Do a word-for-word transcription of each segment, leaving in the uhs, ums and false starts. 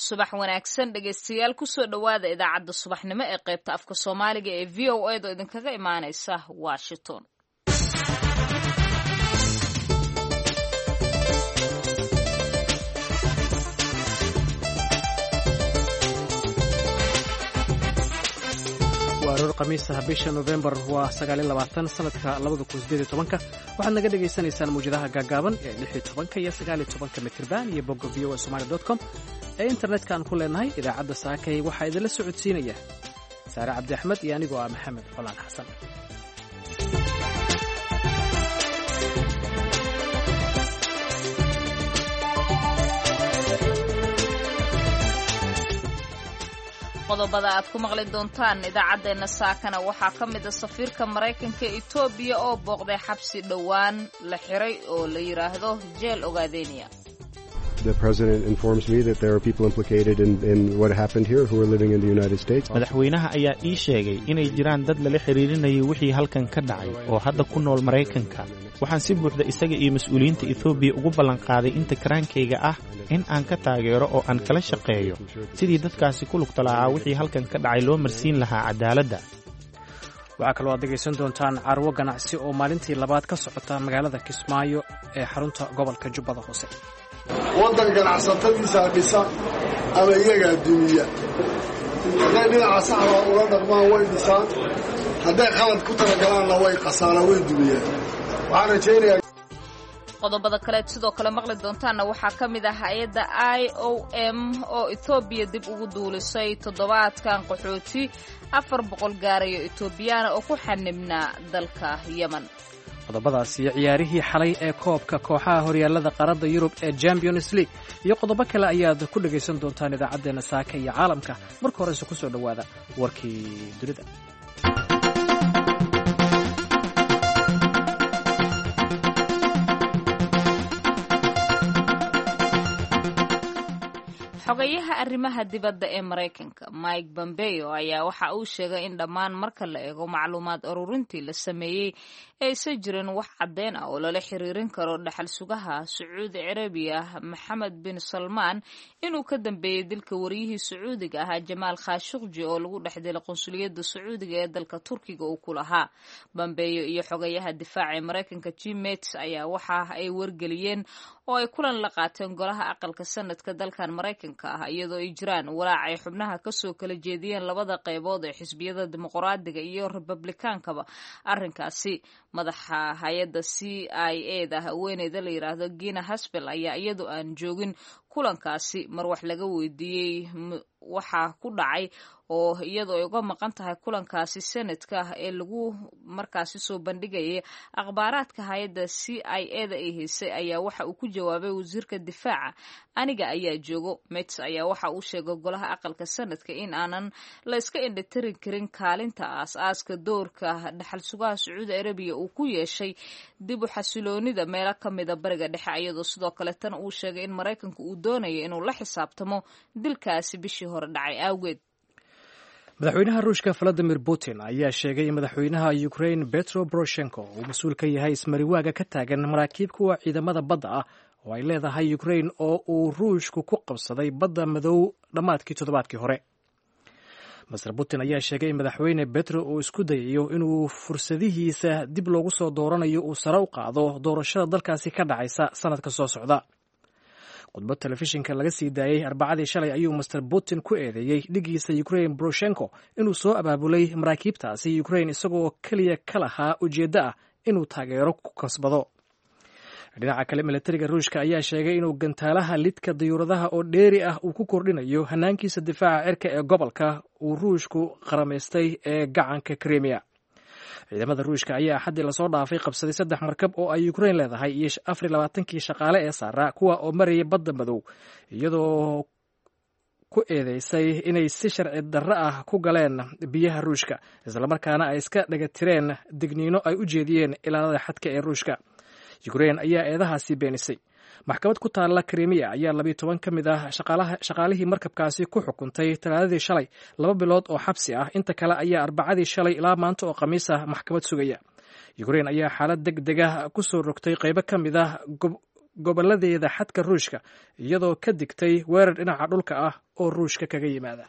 subax wanaagsan dhegaystayaal kusoo dhowaada idaacadda subaxnimo ee qaybta afka soomaaliga ee v o a da idinkaga imaanaysa Washington. warar khamiisaha bisha November waa sagaal iyo labaatan sanadka labada kun iyo siddeed iyo toban waxaad naga dhageysanaysaan muujadaha gaagaaban ee lix iyo toban iyo sagaal iyo toban mitirban iyo bogga v o a somali dot com ee internetka aan ku leenahay idaacadda saakay waxaa idinla socodsiinaya Saare Cabdi Axmed iyo anigoo ah Maxamed Colaan Xasan. qodobada aad ku maqli doontaan idaacadeena saakana waxaa ka mid ah safiirka Mareykanka ee Itoobiya oo booqday xabsi dhawaan la xiray oo la yiraahdo jeel Ogaadeniya. The president informs me that there are people implicated in, in what happened here who are living in the United States. Madaxweynaha ayaa ii sheegay inay jiraan dad lala xiriirinayay wixii halkan ka dhacay oo hadda ku nool Mareykanka. Waxaan si buuxda isaga iyo mas'uuliyiinta Itoobiya ugu ballan qaaday inta karaankayga ah in aan ka taageero oo aan kala shaqeeyo sidii dadkaasi ku lugta lahaa wixii halkan ka dhacay loo marsiin lahaa cadaaladda. waxaa kaloo aad dhegaysan doontaan carwo ganacsi oo maalintii labaad ka socota magaalada Kismaayo ee xarunta gobolka Jubbada Hoose. waddan ganacsatadiisa dhisa ama iyaga dumiya hadday dhinaca saxda ula dhaqmaan way dhisaan hadday qalad ku talagalaanna way qasaana way dumiyaan waxaan rajaynayaa qodobada kale sidoo kale maqli doontaana waxaa ka mid ah hay'adda I O M oo Itoobiya dib ugu duulisay toddobaadkan qaxooti afar boqol gaarayo Itoobiyaan oo ku xanibnaa dalka Yemen. qodobadaas iyo ciyaarihii xalay ee koobka kooxaha horyaalada qaarada Yurub ee Champions League iyo qodobo kale ayaad ku dhageysan doontaan idaacadeena saaka iyo caalamka marka hore ku soo dhawaada warkii dunida. xogayaha arrimaha dibadda ee Mareykanka Mike Pompeo ayaa waxa uu sheegay in dhammaan marka la eego macluumaad ururintii la sameeyay aysan jirin wax caddeyn ah oo lala xiriirin karo dhaxal sugaha Sacuudi Carabiya Mohammed bin Salman inuu ka dambeeyay dilka wariyihii Sacuudiga ahaa Jamal Khashoggi oo lagu dhex dilay qunsuliyadda Sacuudiga ee dalka Turkiga uu ku lahaa. Pompeo iyo xogayaha difaaca ee Mareykanka Jim Mattis ayaa waxa ay wargeliyeen oo ay kulan la qaateen golaha aqalka sanadka dalkan Mareykanka ah iyadoo ay jiraan walaac ay xubnaha ka soo kala jeediyeen labada qaybood ee xisbiyada dimuqraadiga iyo Republicaankaba. arrinkaasi madaxa hay'adda C I A da haweeneyda la yiraahdo Gina Haspel ayaa iyadoo aan joogin kulankaasi mar wax laga weydiiyey waxa ku dhacay oo iyadoo ay uga maqan tahay kulankaasi sanadka ee lagu markaasi soo bandhigayay akhbaaraadka hay'adda C I A da ay haysay ayaa waxa uu ku jawaabay wasiirka difaaca aniga ayaa joogo. Mattis ayaa waxa uu sheegay golaha aqalka sanadka in aanan la iska indhatirin karin kaalinta aas-aaska doorka dhaxal sugaha Sacuudi Carabiya uu ku yeeshay dib u xasiloonida meelo ka mid ah bariga dhexe iyadoo sidoo kale tan uu sheegay in Mareykanku uu doonayo inuu la xisaabtamo dilkaasi bishii hore dhacay awgeed. madaxweynaha Ruushka Vladimir Putin ayaa sheegay in madaxweynaha Ukraine Petro Poroshenko uu mas'uul ka yahay ismariwaaga ka taagan maraakiib kuwa ciidamada badda ah oo ay leedahay Ukraine oo uu Ruushku ku qabsaday badda madow dhamaadkii toddobaadkii hore. Mister Putin ayaa sheegay in madaxweyne Petro uu isku dayayo inuu fursadihiisa dib loogu soo dooranayo uu sare u qaado doorashada dalkaasi ka dhacaysa sanadka soo socda. khudbad telefishinka laga sii daayay arbacadii shalay ayuu Mister Putin ku eedeeyay dhigiisa Ukraine Poroshenko inuu soo abaabulay maraakiibtaasi Ukraine isagoo kaliya ka lahaa ujeedda ah inuu taageero ku kasbado. dhinaca kale militariga Ruushka ayaa sheegay inuu gantaalaha lidka diyuuradaha oo dheeri ah uu ku kordhinayo hanaankiisa difaaca cirka ee gobolka uu Ruushku qarameystay ee gacanka Crimea. ciidamada Ruushka ayaa xaddi la soo dhaafay qabsaday saddex markab oo ay Ukraine leedahay iyo afar iyo labaatan shaqaale ee saaraa kuwa oo marayay badda madow iyadoo ku eedeysay inay si sharci darro ah ku galeen biyaha Ruushka isla markaana ay iska dhagatireen digniino ay u jeediyeen ilaalada xadka ee Ruushka. Ukraine ayaa eedahaasi beenisay. maxkamad ku taala Crimea ayaa laba iyo toban ka mid ah shaqaalihii markabkaasi ku xukuntay talaadadii shalay laba bilood oo xabsi ah inta kale ayaa arbacadii shalay ilaa maanta oo khamiis ah maxkamad sugaya. Ukraine ayaa xaalad degdeg ah ku soo rogtay qaybo ka mid ah gobolladeeda xadka ruushka iyadoo ka digtay weerar dhinaca dhulka ah oo ruushka kaga yimaada.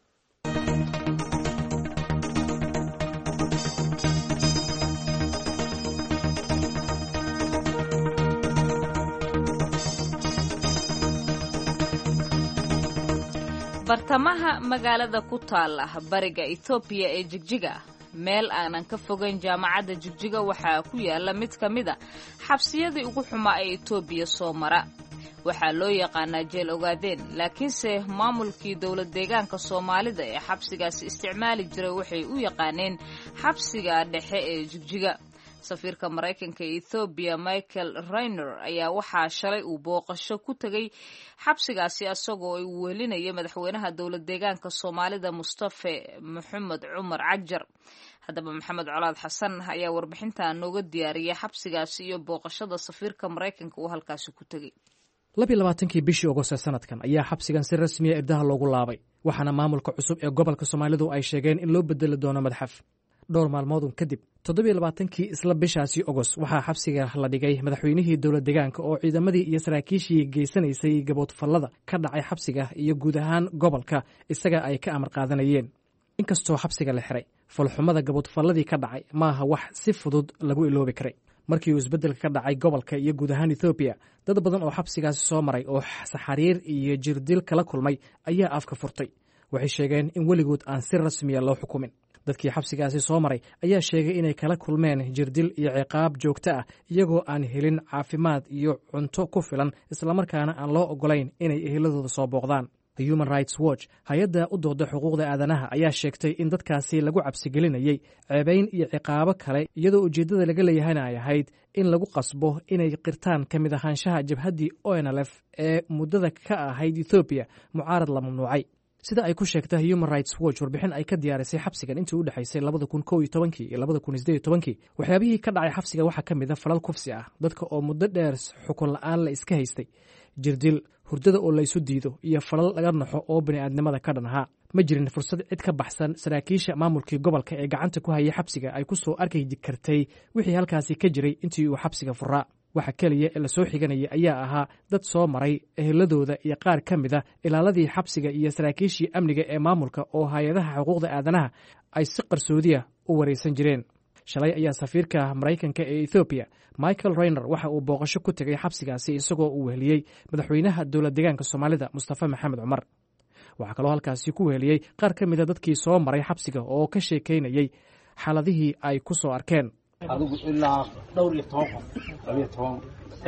bartamaha magaalada ku taala bariga Ethiopia ee Jigjiga, meel aanan ka fogeyn jaamacadda Jigjiga, waxaa ku yaala mid ka mid a xabsiyadii ugu xumaa ee Ethiopia soo mara. waxaa loo yaqaanaa jeel ogaadeen, laakiinse maamulkii dowlad deegaanka Soomaalida ee xabsigaasi isticmaali jiray waxay u yaqaaneen xabsiga dhexe ee Jigjiga. safiirka Mareykanka ee Ethiopia Michael Reiner ayaa waxaa shalay uu booqasho ku tagay xabsigaasi asagoo ay welinaya madaxweynaha dowlad deegaanka Soomaalida Mustafa Maxamed Cumar Cagjar. haddaba Maxamed Colaad Xasan ayaa warbixinta nooga diyaariyay xabsigaasi iyo booqashada safiirka Mareykanka uu halkaasi ku tagay. labiyo labaatankii bishii Agosto sanadkan ayaa xabsigan si rasmi ah irdaha loogu laabay, waxaana maamulka cusub ee gobolka Soomaalidu ay sheegeen in loo bedeli doono madxaf. dhowr maalmood kadib toddobiyo labaatankii isla bishaasi Agost waxaa xabsiga la dhigay madaxweynihii dowlad deegaanka oo ciidamadii iyo saraakiishii geysanaysay gaboodfallada ka dhacay xabsiga iyo guud ahaan gobolka isaga ay ka amar qaadanayeen. inkastoo xabsiga la xiray, falxumada gaboodfalladii ka dhacay maaha wax si fudud lagu iloobi karay. markii uu isbeddelka ka dhacay gobolka iyo guud ahaan Ethiopia, dad badan oo xabsigaasi soo maray oo saxariir iyo jirdil kala kulmay ayaa afka furtay. waxay sheegeen in weligood aan si rasmiya loo xukumin. dadkii xabsigaasi soo maray ayaa sheegay inay kala kulmeen jirdil iyo ciqaab joogto ah iyagoo aan helin caafimaad iyo cunto ku filan, islamarkaana aan loo ogolayn inay eheladooda soo booqdaan. Human Rights Watch, hay-adda u dooda xuquuqda aadanaha, ayaa sheegtay in dadkaasi lagu cabsigelinayay ceebayn iyo ciqaabo kale, iyadoo ujeeddada laga leeyahayna ay ahayd in lagu qasbo inay qirtaan ka mid ahaanshaha jabhaddii O N L F ee muddada ka ahayd Ethiopia mucaarad la mamnuucay. sida ay ku sheegtay Human Rights Watch warbixin ay ka diyaarisay xabsigan intii u dhaxaysay labada kun kow iyo tobankii iyo labada kun siddeed iyo tobankii, waxyaabihii ka dhacay xabsiga waxaa ka mid a falal kufsi ah, dadka oo muddo dheer xukun la'aan la iska haystay, jirdil, hurdada oo laysu diido iyo falal laga naxo oo bini'aadnimada ka dhan ahaa. ma jirin fursad cid ka baxsan saraakiisha maamulkii gobolka ee gacanta ku hayay xabsiga ay ku soo arki kartay wixii halkaasi ka jiray intii uu xabsiga furaa. waxa keliya ee la soo xiganayay ayaa ahaa dad soo maray, eheladooda iyo qaar ka mid a ilaaladii xabsiga iyo saraakiishii amniga ee maamulka oo hay-adaha xuquuqda aadanaha ay si qarsoodiya u waraysan jireen. shalay ayaa safiirka Mareykanka ee Ethiopia Michael Reiner waxa uu booqasho ku tagay xabsigaasi isagoo uu weheliyey madaxweynaha dowlad deegaanka Soomaalida Mustafa Maxamed Cumar. waxaa kaloo halkaasi ku weheliyey qaar ka mid a dadkii soo maray xabsiga oo ka sheekaynayay xaaladihii ay ku soo arkeen. adigu ilaa dhowr iyo toban qof labiyo toban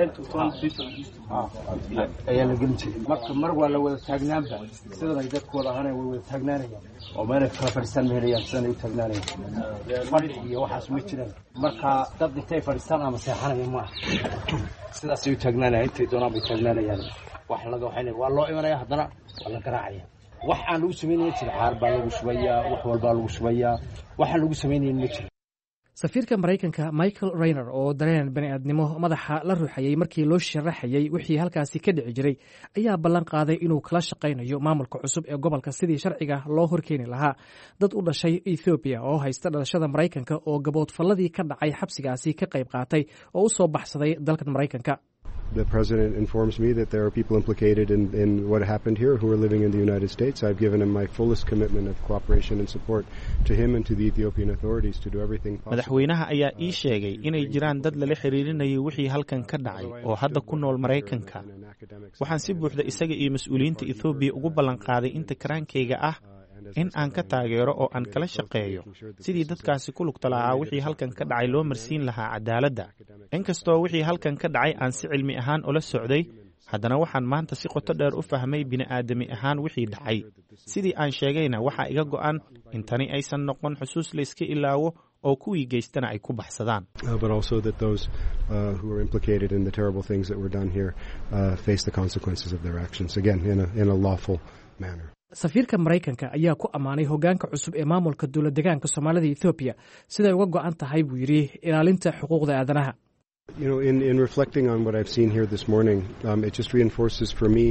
ayaa la gelin jiray. marka mar waa la wada taagnaanba, sidan ay dadku wada ahaaneen way wada taagnaanayaan oo meelay kala fadhiistaan ma helayaan, sidan ay u taagnaanayaan. fadhi iyo waxaas ma jiraan. marka dad intay fadhiistaan ama seexanaya ma aha, sidaasay u taagnaanayaan, intay doonaan bay taagnaanayaan. wax laga waxay waa loo imanaya, haddana waa la garaacaya. wax aan lagu samaynayn jira, xaar baa lagu shubayaa, wax walbaa lagu shubayaa, waxaan lagu samaynayn ma jiro. safiirka Mareykanka Michael Reiner oo dareen bani'aadnimo madaxa la ruuxayay markii loo sharaxayay wixii halkaasi ka dhici jiray ayaa ballan qaaday inuu kala shaqaynayo maamulka cusub ee gobolka sidii sharciga loo horkeeni lahaa dad u dhashay Ethiopia oo haysta dhalashada Mareykanka oo gaboodfalladii ka dhacay xabsigaasi ka qayb qaatay oo u soo baxsaday dalka Mareykanka. The president informs me that there are people implicated in, in what happened here who are living in the United States. I've given him my fullest commitment of cooperation and support to him and to the Ethiopian authorities to do everything possible. madaxweynaha ayaa ii sheegay inay jiraan dad lala xiriirinayay wixii halkan ka dhacay oo hadda ku nool Mareykanka. waxaan si buuxda isaga iyo mas'uuliyiinta Ethiopia ugu ballan qaaday inta karaankayga ah in aan ka taageero oo aan kala shaqeeyo sidii dadkaasi ku lugta lahaa wixii halkan ka dhacay loo marsiin lahaa cadaaladda. inkastoo wixii halkan ka dhacay aan si cilmi ahaan ula socday, haddana waxaan maanta si qoto dheer u fahmay bini'aadami ahaan wixii dhacay. sidii aan sheegayna waxaa iga go'an in tani aysan noqon xusuus la iska ilaawo oo kuwii geystana ay ku baxsadaan. But also that those uh, who are implicated in the terrible things that were done here uh, face the consequences of their actions, again in a, in a lawful manner. safiirka Mareykanka ayaa ku ammaanay hoggaanka cusub ee maamulka dowlad deegaanka Soomaalida Ethiopia siday uga go'an tahay buu yidhi ilaalinta xuquuqda aadanaha. You know, in, in reflecting on what I've seen here this morning, um, it just reinforces for me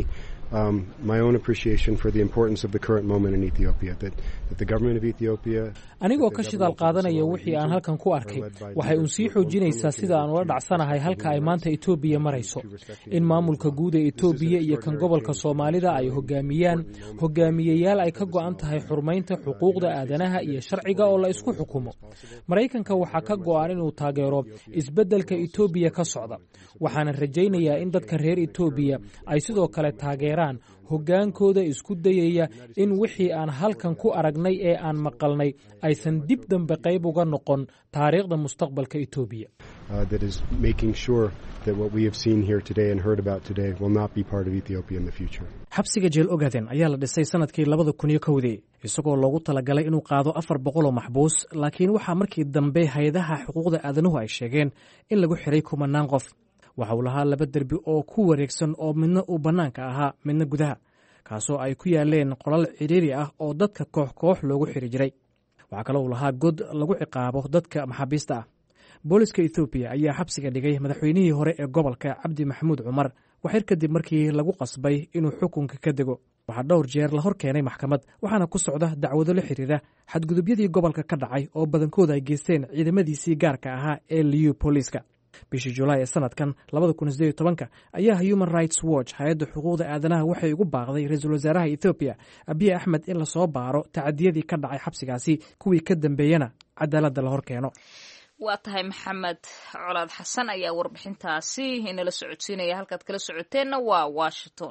um, my own appreciation for the importance of the current moment in Ethiopia, that, that the government of Ethiopia... anigoo ka shidaal qaadanaya wixii aan halkan ku arkay waxay uun sii xoojinaysaa sida aan ula dhacsanahay halka ay maanta Etoobiya marayso in maamulka guud ee Etoobiya iyo kan gobolka Soomaalida ay hogaamiyaan hogaamiyeyaal ay ka go'an tahay xurmaynta xuquuqda aadanaha iyo sharciga oo la isku xukumo. Maraykanka waxaa ka go'an inuu taageero isbeddelka Etoobiya ka socda, waxaana rajaynayaa in dadka reer Etoobiya ay sidoo kale taageeraan hoggaankooda isku dayaya in wixii aan halkan ku aragnay ee aan maqalnay aysan dib dambe qayb uga noqon taariikhda mustaqbalka Etoobiya. Uh, that is making sure that what we have seen here today and heard about today will not be part of Ethiopia in the future. Xabsiga Jeel Ogaden ayaa la dhisay sanadkii labada kun iyo kowdii isagoo loogu talagalay inuu qaado afar boqol oo maxbuus, laakiin waxaa markii dambe hay'adaha xuquuqda aadanuhu ay sheegeen in lagu xiray kumanaan qof. waxa uu lahaa laba derbi oo ku wareegsan oo midna uu bannaanka ahaa midna gudaha, kaasoo ay ku yaaleen qolal cidhiiri ah oo dadka koox koox loogu xiri jiray. waxaa kaloo uu lahaa god lagu ciqaabo dadka maxaabiista ah. booliska Ethiopia ayaa xabsiga dhigay madaxweynihii hore ee gobolka Cabdi Maxamuud Cumar waxyar kadib markii lagu qasbay inuu xukunka ka dego. waxaa dhowr jeer la hor keenay maxkamad, waxaana ku socda dacwado la xiriira xadgudubyadii gobolka ka dhacay oo badankooda ay geysteen ciidamadiisii gaarka ahaa ee liyu booliiska. bishii Julaay ee sanadkan labada kun iyo siddeed iyo tobanka ayaa Human Rights Watch hay'adda xuquuqda aadanaha waxay ugu baaqday ra'iisul wasaaraha Ethiopia Abiy Ahmed in la soo baaro tacadiyadii ka dhacay xabsigaasi, kuwii ka dambeeyana cadaaladda la hor keeno. waa tahay Maxamed Colaad Xasan ayaa warbixintaasi inala socodsiinaya. halkaad kala socoteenna waa Washington.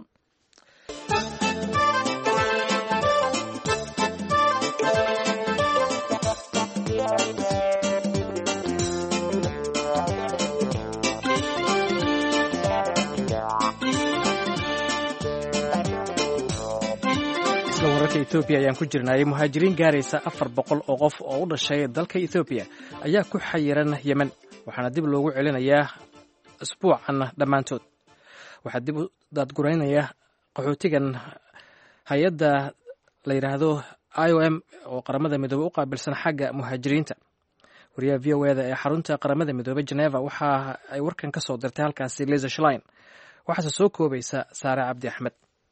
wararka Ethiopia ayaan ku jirnay. muhaajiriin gaaraysa afar boqol oo qof oo u dhashay dalka Ethiopia ayaa ku xayiran Yemen, waxaana dib loogu celinayaa isbuucan dhammaantood. waxaa dib u daadguraynaya qaxootigan hay'adda la yidhaahdo I O M oo qaramada midoobay u qaabilsan xagga muhaajiriinta. wariyaha V O E da ee xarunta qaramada midoobay Geneva waxa ay warkan ka soo dirtay halkaasi Lisa Schlein. waxaase soo koobaysa Saare Cabdi Axmed.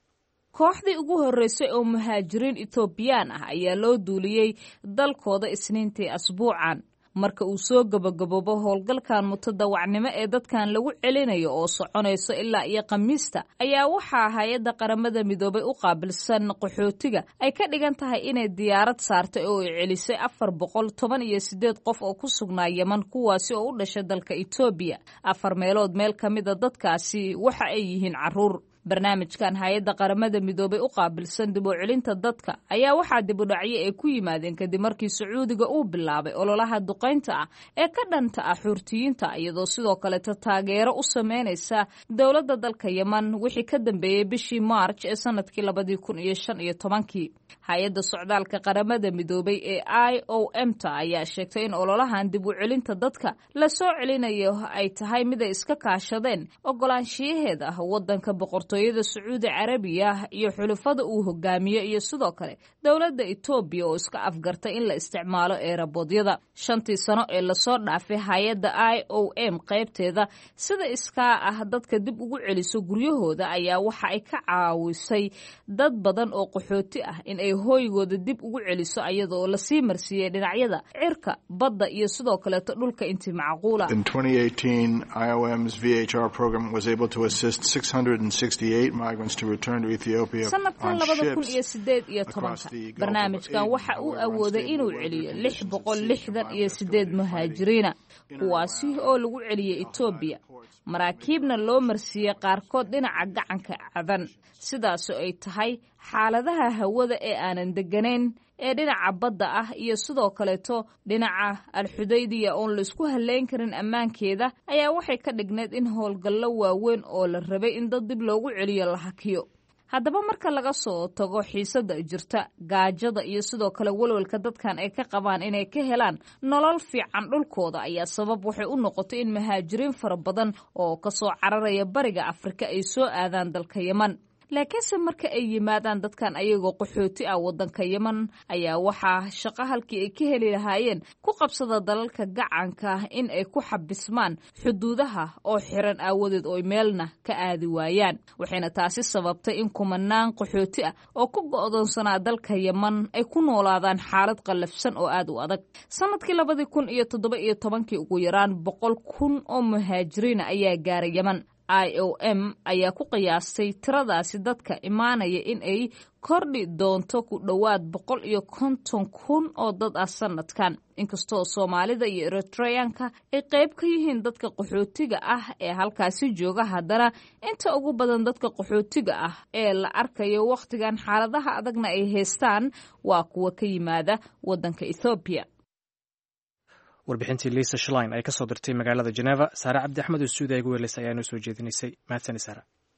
kooxdii ugu horreysay oo muhaajiriin Etoobiyaan ah ayaa loo duuliyey dalkooda Isniintii asbuucan marka uu soo gabagaboobo howlgalkan mutadawacnimo ee dadkan lagu celinayo oo soconayso ilaa iyo Khamiista ayaa waxaa hay'adda qaramada midoobay u qaabilsan qaxootiga ay ka dhigan tahay inay diyaarad saartay oo ay celisay afar boqol toban iyo siddeed qof oo ku sugnaa Yemen, kuwaasi oo u dhashay dalka Etoobiya. afar meelood meel ka mid a dadkaasi waxa ay yihiin carruur. barnaamijkan hay'adda qaramada midoobay u qaabilsan dib u celinta dadka ayaa waxaa dib u dhacyo ay ku yimaadeen kadib markii Sacuudiga uu bilaabay ololaha duqaynta ah ee ka dhanta ah xurtiyiinta, iyadoo sidoo kale taageero u sameynaysa dowladda dalka Yemen wixii ka dambeeyay bishii March ee sanadkii labada kun iyo shan iyo tobankii. hay'adda socdaalka qaramada midoobay ee I O M ta ayaa sheegtay in ololahan dib u celinta dadka la soo celinayo ay tahay mid ay iska kaashadeen ogolaanshiyaheeda waddanka boqortooyada Sacuudi Carabiya iyo xulafada uu hogaamiyo iyo sidoo kale dowladda Ethiopia oo iska afgartay in la isticmaalo eerabodyada. shantii sano ee la soo dhaafay hay'adda I O M qaybteeda sida iska ah dadka dib ugu celiso guryahooda ayaa waxa ay ka caawisay dad badan oo qaxooti ah in ay hooygooda dib ugu celiso iyadoo la sii marsiiyay dhinacyada cirka, badda iyo sidoo kale dhulka intii macquula. In twenty eighteen, I O M's V H R program was able to assist six hundred sixty-eight migrants to return to Ethiopia sanadkan labada kun iyo siddeed iyo tobanka barnaamijkan waxa uu awooday inuu celiyo lix boqol lixdan iyo siddeed muhaajiriina, kuwaasi oo lagu celiyay Ethiopia, maraakiibna loo marsiiyey qaarkood dhinaca gacanka cadan. sidaasoo ay tahay xaaladaha hawada ee aanan deganayn ee dhinaca badda ah iyo sidoo kaleeto dhinaca Al-Xudaydiya oon la isku haleyn karin ammaankeeda ayaa waxay ka dhigneed in howlgallo waaweyn oo la rabay in dad dib loogu celiyo la hakiyo. haddaba marka laga soo tago xiisada jirta, gaajada iyo sidoo kale walwalka dadkan ay ka qabaan inay ka helaan nolol fiican dhulkooda ayaa sabab waxay u noqotay in muhaajiriin fara badan oo ka soo cararaya bariga Afrika ay soo aadaan dalka Yemen. laakiinse marka ay yimaadaan dadkan ayagoo qaxooti ah waddanka yemen ayaa waxaa shaqo halkii ay ka heli lahaayeen ku qabsada dalalka gacanka in ay ku xabismaan xuduudaha oo xiran aawadeed oo meelna ka aadi waayaan waxayna taasi sababtay in kumanaan qaxooti ah oo ku go'doonsanaa dalka yemen ay ku noolaadaan xaalad qallafsan oo aad u adag sanadkii labadii kun iyo toddoba iyo tobankii ugu yaraan boqol kun oo muhaajiriina ayaa gaaray yemen I O M ayaa ku qiyaastay tiradaasi dadka imaanaya in ay kordhi doonto ku dhowaad boqol iyo konton kun oo dad ah sanadkan inkastoo Soomaalida iyo Eritreanka ay qayb ka yihiin dadka qaxootiga ah ee halkaasi jooga haddana inta ugu badan dadka qaxootiga ah ee la arkayo waqtigan xaaladaha adagna ay haystaan waa kuwa ka yimaada waddanka Ethiopia. warbixintii Lisa Schlein ay ka soo dirtay magaalada Geneva Saara Cabdi Axmed oo Suudiga ugu weelasay ayaa noo soo jeedinaysay mahadsan Saara.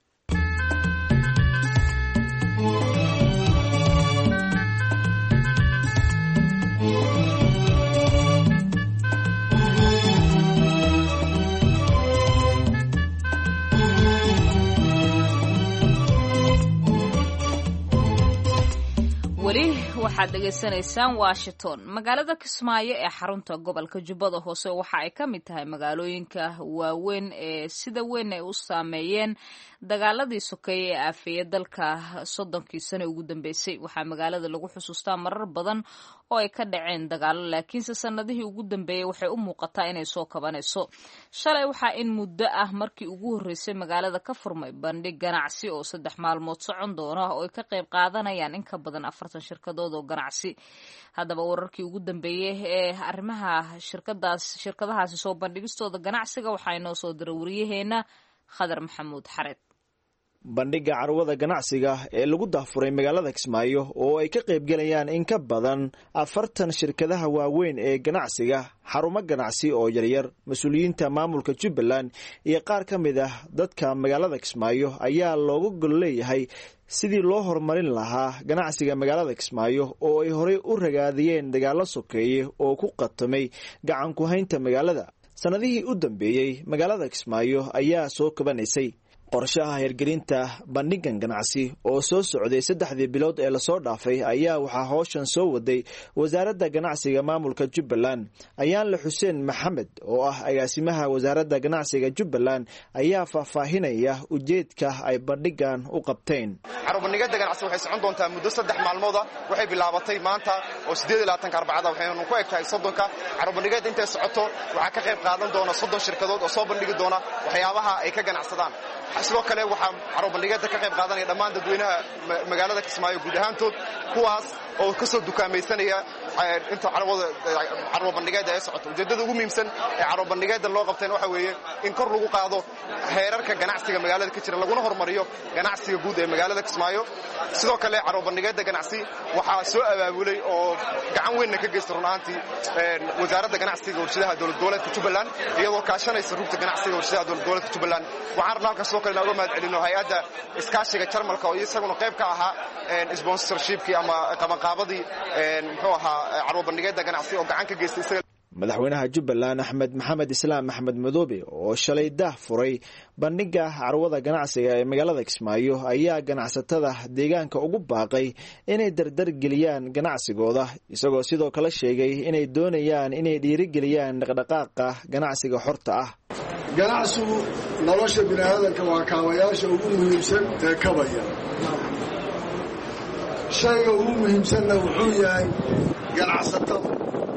weli waxaad dhegaysanaysaan Washington magaalada Kismaayo ee xarunta gobolka Jubbada Hoose waxa ay ka mid tahay magaalooyinka waaweyn ee sida weyn ay u saameeyeen dagaaladii sokeeye ee aafiyay dalka soddonkii sano ugu dambeysay waxa magaalada lagu xusuustaa marar badan oo ay ka dhaceen dagaalo laakiinse sanadihii ugu dambeeyay waxay u muuqataa inay soo kabanayso shalay waxa in muddo ah markii ugu horeysay magaalada ka furmay bandhig ganacsi oo saddex maalmood socon doona oo ay ka qayb qaadanayaan in ka badan afartan shirkadood oo ganacsi haddaba wararkii ugu dambeeyay ee arrimaha shirkadaas shirkadahaasi soo bandhigistooda ganacsiga waxaa inoo soo diray wariyaheena Khadar Maxamuud Xareed. bandhiga carwada ganacsiga ee lagu daafuray magaalada Kismaayo oo ay ka qayb galayaan in ka badan afartan shirkadaha waaweyn ee ganacsiga xarumo ganacsi oo yaryar mas'uuliyiinta maamulka Jubbaland iyo qaar ka mid ah dadka magaalada Kismaayo ayaa loogu gol leeyahay sidii loo horumarin lahaa ganacsiga magaalada Kismaayo oo ay horey u ragaadiyeen dagaalo sokeeye oo ku qatamay gacan ku haynta magaalada sanadihii u dambeeyay magaalada Kismaayo ayaa soo kabanaysay qorshaha hirgelinta bandhigan ganacsi oo soo socday saddexdii bilood ee la soo dhaafay ayaa waxaa howshan soo waday wasaaradda ganacsiga maamulka Jubbaland Ayaanle Xuseen Maxamed oo ah agaasimaha wasaaradda ganacsiga Jubbaland ayaa faahfaahinaya ujeedka ay bandhigan u qabteen. Carwada ganacsi waxay socon doontaa muddo saddex maalmood ah waxay bilaabatay maanta oo siddeed iyo labaatan arbacada waxaynu ku egtahay soddonka carwada intay socoto waxa ka qayb qaadan doona soddon shirkadood oo soo bandhigi doona waxyaabaha ay ka ganacsadaan sidoo kale waxa carwada ka qayb qaadanaya dhammaan dadweynaha magaalada Kismaayo guud ahaantood kuwaas oo ka soo dukaamaysanaya inta carwada carwada ay socoto ujeedada ugu muhiimsan ee carwada loo qabteen waxa weeye in kor lagu qaado heerarka ganacsiga magaalada ka jira laguna horumariyo ganacsiga guud ee magaalada Kismaayo sidoo kale carwada ganacsi waxa soo abaabulay oo gacan weyn ka geystay runaantii wasaaradda ganacsiga warshadaha dowlad goboleedka Jubbaland iyadoo kaashanaysa rugta ganacsiga warshadaha dowlad goboleedka Jubbaland waxaan halkaas soo kale uga mahadcelino hay'adda iskaashiga Jarmalka oo isaguna qayb ka ahaa sponsorshipkii ama qabanqaabadii muxuu ahaa carwada ganacsi oo gacan ka geystay madaxweynaha Jubbaland Axmed Maxamed Islaam Axmed Madoobe oo shalay dah furay bandhiga carwada ganacsiga ee magaalada Kismaayo ayaa ganacsatada deegaanka ugu baaqay inay dardar geliyaan ganacsigooda isagoo sidoo kale sheegay inay doonayaan inay dhiirigeliyaan dhaqdhaqaaqa ganacsiga xorta ah. ganacsigu nolosha bini'aadamka waa kaabayaasha ugu muhiimsan ee kabaya shayga ugu muhiimsanna wuxuu yahay ganacsatada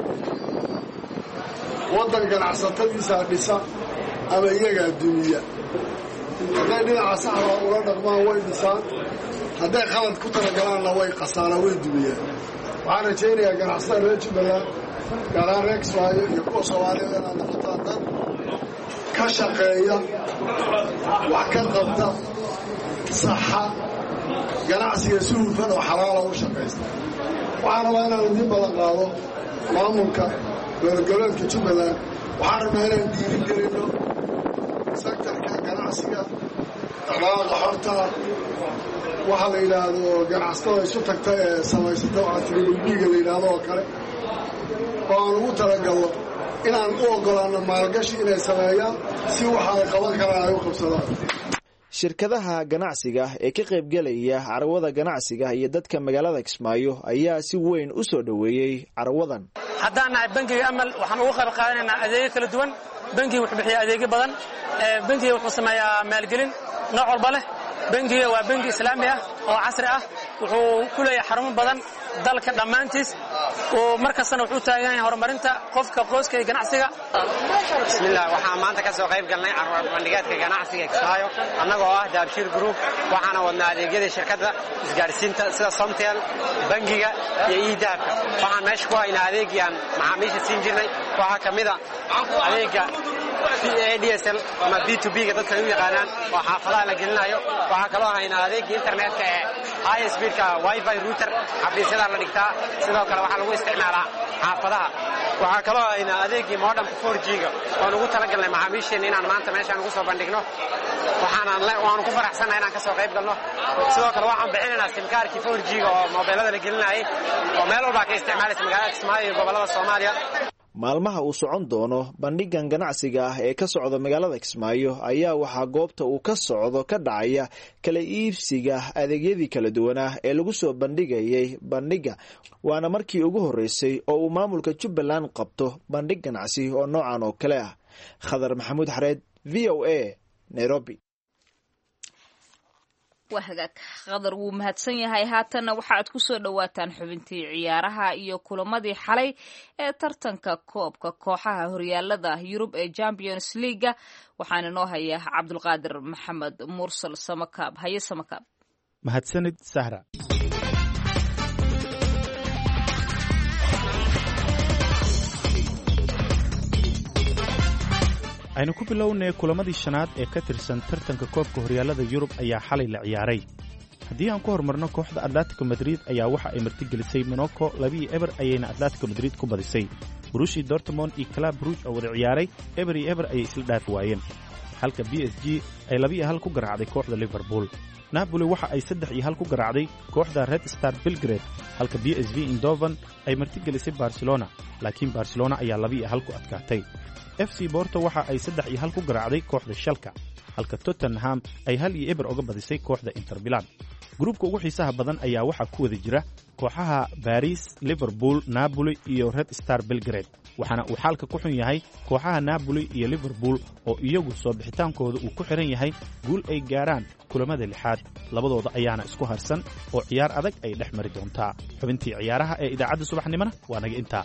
waddan ganacsatadiisa dhisa ama iyagaa dumiya hadday dhinaca saxda ula dhaqmaan way dhisaan hadday khalad ku talagalaanna way qasaanaa way dumiyaan waxaan rajaynayaa ganacsatada reer Jubbaland gaaraan reer Kismaayo iyo kuwa Soomaaliyeed inaad noqotaan dad ka shaqeeya wax ka qabta saxa ganacsiga si hufan oo xalaala u shaqaysta waxaan rabaa inaan idin balan qaado maamulka dowlad goboleedka Jubbaland waxaan rabnaa inaan dhiirigelino sektorka ganacsiga dhaqdhaqaaqa xorta waxa la yidhaahdo ganacsatada isu tagta ee samaysata waxaa tiribiga la yidhaahdo oo kale oo aan ugu talagalno inaan u ogolaano maalgashi inay sameeyaan si waxa ay qaban karaan ay u qabsadaan. shirkadaha ganacsiga ee ka qaybgelaya carwada ganacsiga iyo dadka magaalada Kismaayo ayaa si weyn u soo dhaweeyay carwadan. haddaan nahay bangiga Amal waxaan ugu qayb qaadanaynaa adeegyo kala duwan. bangiga wuxuu bixiyaa adeegyo badan. bangiga wuxuu sameeyaa maalgelin nooc walba leh. bangiga waa bangi islaami ah oo casri ah. wuxuu ku leeyahay xarumo badan dalka dhammaantiis oo markastana wuxuu taagan yahay horumarinta qofka qoyska iyo ganacsiga. bismillah waxaan maanta ka soo qayb galnay carwada bandhigaadka ganacsiga Kismaayo annagoo ah Daabshir Group waxaana wadnaa adeegyada shirkadda isgaarsiinta sida Somtel bangiga iyo iidaabka. waxaan meesha ku haynaa adeegyan macaamiisha siin jirnay waxa kamid ah adeega A D S L ama B two B ga dadka u yaqaanaan oo xaafadaha la gelinayo. waxaa kaloo haynaa adeega internetka ee high speed ka Wi-Fi router xafiisyada la dhigtaa. sidoo kale waxaa lagu isticmaalaa xaafadaha. waxaa kaloo haynaa adeegii modem four G ga oo ugu talagalnay macaamiisheena inaan maanta meeshaan ugu soo bandhigno. waxaan waan ku faraxsanahay inaan ka soo qayb galno. sidoo kale waxaan bixinaynaa sim card four G ga oo mobilada la gelinayay oo meel walba ka isticmaalaysa magaalada Kismaayo iyo gobolada Soomaaliya. maalmaha uu socon doono bandhigan ganacsiga ah ee ka socda magaalada Kismaayo ayaa waxaa goobta uu ka socdo ka dhacaya kala iibsiga adeegyadii kala duwanaa ee lagu soo bandhigayay bandhiga. waana markii ugu horeysay oo uu maamulka Jubbaland qabto bandhig ganacsi oo noocan oo kale ah. Khadar Maxamuud Xareed, V O A, Nairobi. waa hagaag qadar wuu mahadsan yahay. haatanna waxaad ku soo dhawaataan xubintii ciyaaraha iyo kulamadii xalay ee tartanka koobka kooxaha horyaalada Yurub ee Champions League. waxaana noo haya Cabdulqaadir Maxamed Mursal Samakaab. haye Samakaab. mahadsanid Sahra. aynu ku bilownay kulamadii shanaad ee ka tirsan tartanka koobka horyaalada Yurub ayaa xalay la ciyaaray. haddii aan ku hormarno kooxda Atletico Madrid ayaa waxa ay martigelisay Monaco laba iyo eber ayayna Atletico Madrid ku badisay. Borussia Dortmund iyo Club Brugge oo wada ciyaaray eber iyo eber ayay isla dhaaf waayeen. halka B S G ay laba iyo hal ku garaacday kooxda Liverpool. Napoli waxa ay saddex iyo hal ku garaacday kooxda Red Star Belgrade halka B S V Eindhoven ay martigelisay Barcelona laakiin Barcelona ayaa laba iyo hal ku adkaatay. F C Porto waxa ay saddex iyo hal ku garaacday kooxda Schalke halka Tottenham ay hal iyo eber uga badisay kooxda Inter Milan. gruubka ugu xiisaha badan ayaa waxa ku wada jira kooxaha Paris, Liverpool, Napoli iyo Red Star Belgrade. waxaana uu xaalka ku xun yahay kooxaha Napoli iyo Liverpool oo iyagu soo bixitaankooda uu ku xiran yahay guul ay gaaraan kulamada lixaad. labadooda ayaana isku harsan oo ciyaar adag ay dhex mari doontaa. xubintii ciyaaraha ee idaacadda subaxnimona waa naga intaa.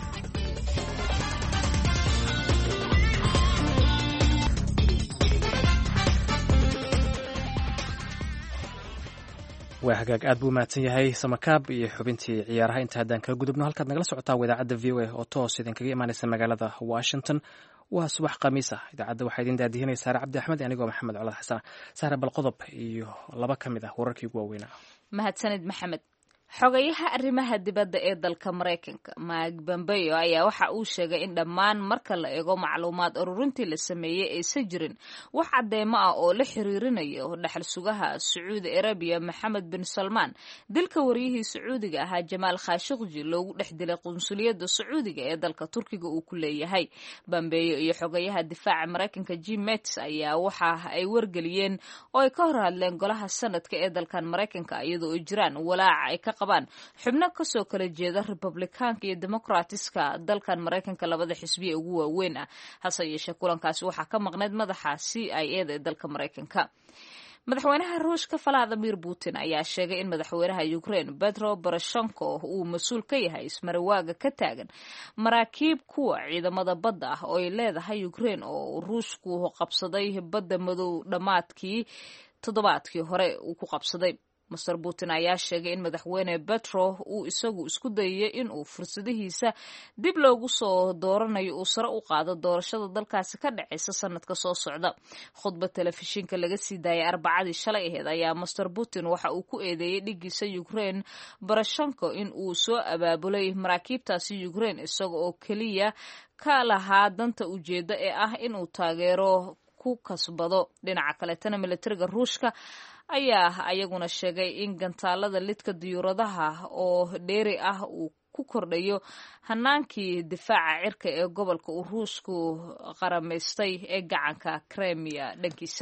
waa hagaag aad buu mahadsan yahay Samakaab iyo xubintii ciyaaraha. inta haddaan kala gudubno halkaad nagala socotaa idaacadda V O A oo toos idinkaga imaanaysa magaalada Washington. waa subax khamiis ah. idaacadda waxaa idin daadihinaysa Saare Cabdi Axmed anigoo Maxamed Colaad Xasan. Saare bal qodob iyo laba ka mid ah wararkii ugu waaweynaa. mahadsanid Maxamed. xogayaha arrimaha dibadda ee dalka Mareykanka Mike Pompeo ayaa waxa uu sheegay in dhammaan marka la eego macluumaad ururintii la sameeyay aysan jirin wax cadeymo ah oo la xiriirinayo dhaxal sugaha Sacuudi Arabia Mohammed bin Salman dilka wariyihii Sacuudiga ahaa Jamal Khashoggi loogu dhex dilay qunsuliyadda Sacuudiga ee dalka Turkiga uu ku leeyahay. Pompeo iyo xogayaha difaaca Mareykanka Jim Mattis ayaa waxa ay wargeliyeen oo ay ka hor hadleen golaha sanadka ee dalkan Mareykanka iyadoo ay jiraan walaac ay ka xubno ka soo kala jeeda Republikaanka iyo Democratiska dalkan Mareykanka labada xisbi ee ugu waaweyn ah. hase yeeshee kulankaasi waxaa ka maqneyd madaxa C I A da ee dalka Mareykanka. madaxweynaha Ruushka Vladimir Putin ayaa sheegay in madaxweynaha Ukraine Petro Poroshenko uu mas'uul ka yahay ismarawaaga ka taagan maraakiib kuwa ciidamada badda ah oo ay leedahay Ukraine oo Ruushku qabsaday badda madow dhamaadkii toddobaadkii hore uu ku qabsaday. Mister Putin ayaa sheegay in madaxweyne Petro uu isagu isku dayay in uu fursadihiisa dib loogu soo dooranayo uu sare u qaado doorashada dalkaasi ka dhacaysa sanadka soo socda. khudbad telefishinka laga sii daayay Arbacadii shalay ahayd ayaa Mister Putin waxa uu ku eedeeyay dhigiisa Ukraine Poroshenko in uu soo abaabulay maraakiibtaasi Ukraine isaga oo kaliya ka lahaa danta ujeeda ee ah in uu taageero ku kasbado. dhinaca kaleetana militariga Ruushka ayaa ayaguna sheegay in gantaalada lidka diyuuradaha oo dheeri ah uu ku kordhayo hanaankii difaaca cirka ee gobolka uu Ruushku qaramaystay ee gacanka Crimea dhankiisa ah.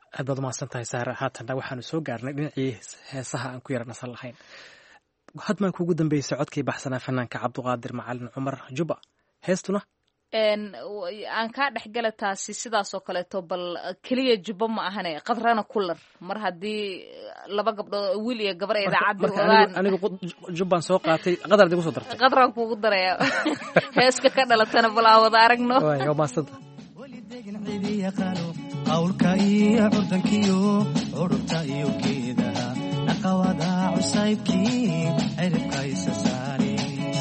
aad baad umahadsan tahay saare. haatanna waxaanu soo gaarnay dhinacii heesaha aan ku yara nasan lahayn. hadmaan kuugu dambeysay codkii baxsanaa fanaanka cabduqaadir macalin cumar juba, heestuna aan kaa dhexgala taasi sidaasoo kaleeto, bal keliya juba ma ahane qadrana kular, mar haddii laba gabdhood wiil iyo gabar idaacadda wadaan. anigu jubbaan soo qaatay, qadrad igu soo dartay. qadraan kuugu daraya heeska ka dhalatana bal aan wada aragno. waa maasanta qawlka iyo curdankiyo ururta iyo geedaha naqawada cusaybkii ciribka isa saari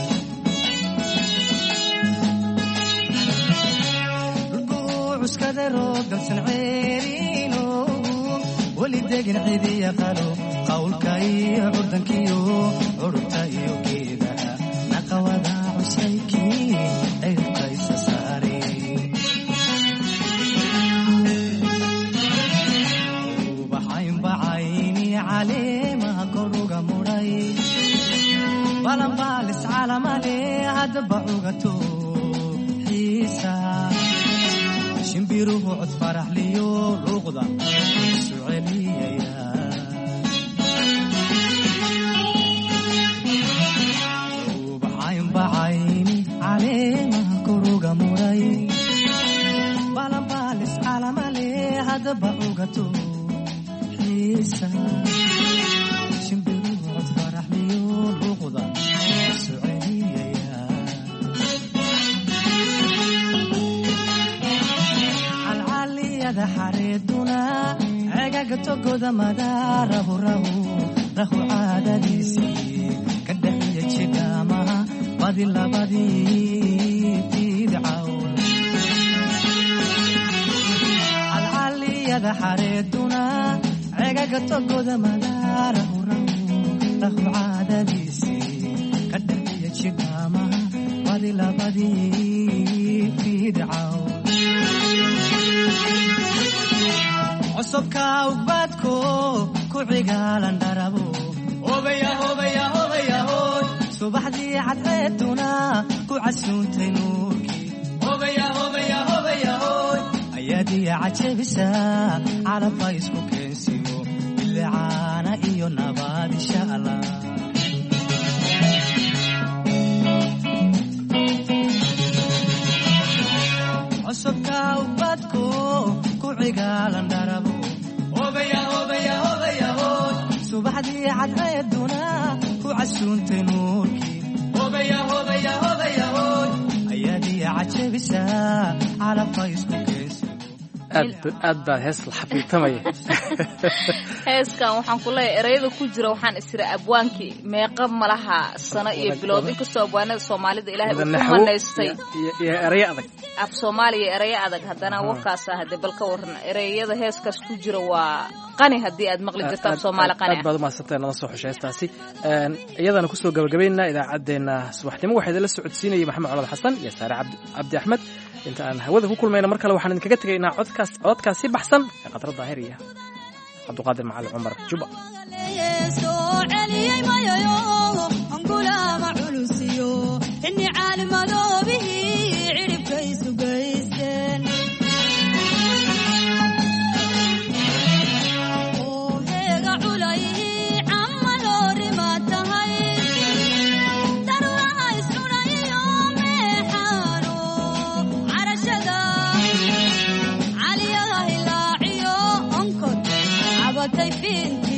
dhulbuucuskadaro galsan ceeriino weli degin cidi yaqalo qawlka iyo curdankiyo ururta iyo geedaha naqawada cusaybkii ciribka isa saari عليما قروغا موراي بالامبالس عالمالي هاد بعوغتو حيسا شمبيرو عد فرح ليو لغدا سعليا يا وبعين بعيني عليما قروغا موراي بالامبالس عالمالي هاد بعوغتو شمبيرو فرح ليو لغدا سعودية يا عالعالية ذا حريدنا عقاق توقو ذا مدى رهو رهو رهو عادة ديسي كدحية شدامها بادي لا بادي في دعاو عالعالية ذا حريدنا عقاق توقو ذا مدى رهو رهو عادة ديسي كدحية شدامها بادي لا بادي في دعاو عصبكا وبادكو كو عقالا دربو هوبيا هوبيا هوبيا هوي صباح دي عدتنا كو عسونتي نوركي هوبيا هوبيا هوبيا هوي ايادي عجبسا على بايسكو كنسيو اللي عانا ايو نباد ان شاء الله عصبكا وبادكو كو عقالا دربو هوبيا هوبيا هوبيا هوي صباح دي عدتنا كو عسونتي نوركي هوبيا هوبيا هوبيا هوي ايادي عجبسا على بايسكو كنسيو aad baad hees la xafiidtamaya. heeskan waxaan ku leeyahay erayada ku jira waxaan isira abwaankii meeqa malaha sano iyo bilood inkastoo abwaanada Soomaalida Ilaahay uu ku manaystay iyo eray adag af Soomaaliya eray adag haddana warkaas ah hadii bal ka waran erayada heeskaas ku jira waa qani hadii aad maqli jirto af Soomaali qani aad baad u maasantay nala soo xusheestaasi een iyadana ku soo gabagabeynaa idaacadeena subaxnimo waxay la socodsiinayay Maxamed Colaad Xasan iyo Saare Cabdi Axmed inta aan hawada ku kulmayna mar kale waxaan idinkaga tagaynaa codkaas codkaasi baxsan ee Qadra Daahiriya Cabduqaadir Macalin Cumar Juba soo celiyay mayayo angula ma culusiyo inni caalimado bihi ciribkaysu geysan oo heega culay amalo rimatahay darwaha isurayo meexano arashada aliyaha ilaaciyo onkod abatay fiinti